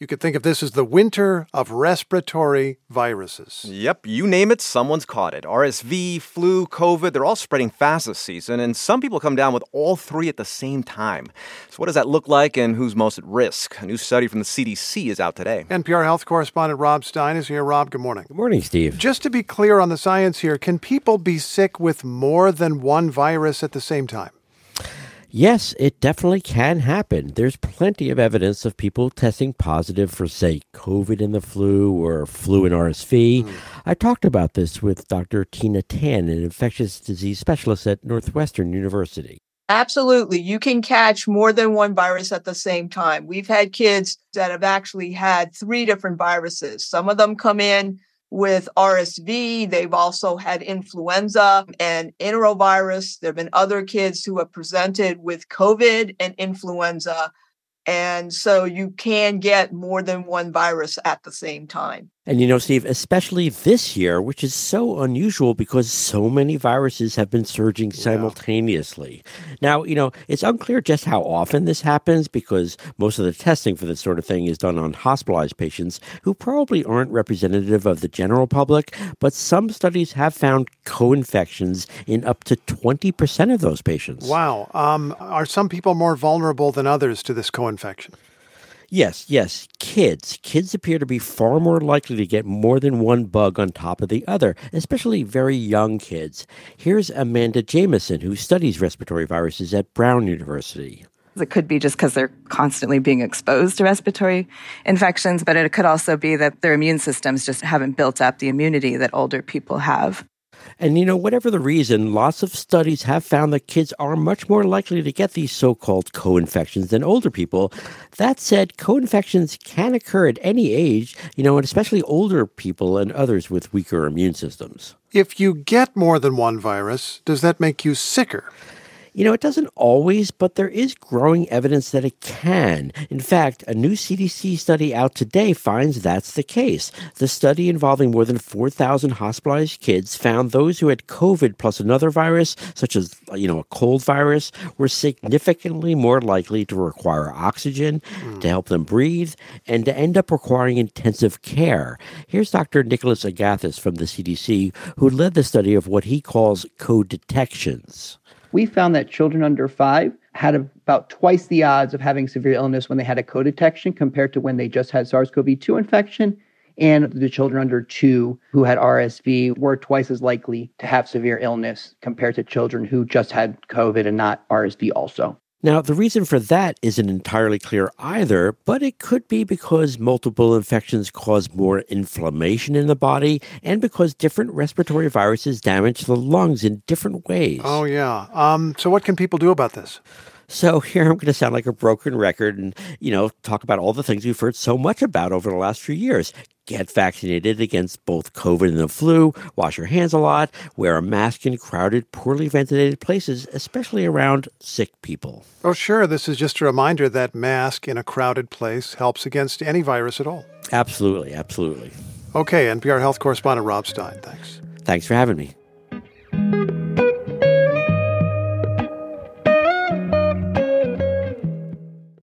You could think of this as the winter of respiratory viruses. Yep, you name it, someone's caught it. RSV, flu, COVID, they're all spreading fast this season, and some people come down with all three at the same time. So what does that look like and who's most at risk? A new study from the CDC is out today. NPR health correspondent Rob Stein is here. Rob, good morning. Good morning, Steve. Just to be clear on the science here, can people be sick with more than one virus at the same time? Yes, it definitely can happen. There's plenty of evidence of people testing positive for, say, COVID and the flu or flu and RSV. I talked about this with Dr. Tina Tan, an infectious disease specialist at Northwestern University. Absolutely. You can catch more than one virus at the same time. We've had kids that have actually had 3 different viruses. Some of them come in with RSV. They've also had influenza and enterovirus. There have been other kids who have presented with COVID and influenza. And so you can get more than one virus at the same time. And you know, Steve, especially this year, which is so unusual because so many viruses have been surging simultaneously. Now, you know, it's unclear just how often this happens because most of the testing for this sort of thing is done on hospitalized patients who probably aren't representative of the general public, but some studies have found co-infections in up to 20% of those patients. Wow. Are some people more vulnerable than others to this co-infection? Yes. Kids appear to be far more likely to get more than one bug on top of the other, especially very young kids. Here's Amanda Jameson, who studies respiratory viruses at Brown University. It could be just because they're constantly being exposed to respiratory infections, but it could also be that their immune systems just haven't built up the immunity that older people have. And, you know, whatever the reason, lots of studies have found that kids are much more likely to get these so-called co-infections than older people. That said, co-infections can occur at any age, you know, and especially older people and others with weaker immune systems. If you get more than one virus, does that make you sicker? You know, it doesn't always, but there is growing evidence that it can. In fact, a new CDC study out today finds that's the case. The study involving more than 4,000 hospitalized kids found those who had COVID plus another virus, such as, you know, a cold virus, were significantly more likely to require oxygen, to help them breathe, and to end up requiring intensive care. Here's Dr. Nicholas Agathis from the CDC, who led the study of what he calls co-detections. We found that children under 5 had about twice the odds of having severe illness when they had a co-detection compared to when they just had SARS-CoV-2 infection. And the children under 2 who had RSV were twice as likely to have severe illness compared to children who just had COVID and not RSV also. Now, the reason for that isn't entirely clear either, but it could be because multiple infections cause more inflammation in the body and because different respiratory viruses damage the lungs in different ways. Oh, yeah. So what can people do about this? So here I'm going to sound like a broken record and, you know, talk about all the things we've heard so much about over the last few years. Get vaccinated against both COVID and the flu, wash your hands a lot, wear a mask in crowded, poorly ventilated places, especially around sick people. Oh, sure. This is just a reminder that mask in a crowded place helps against any virus at all. Absolutely. Okay, NPR health correspondent Rob Stein, thanks. Thanks for having me.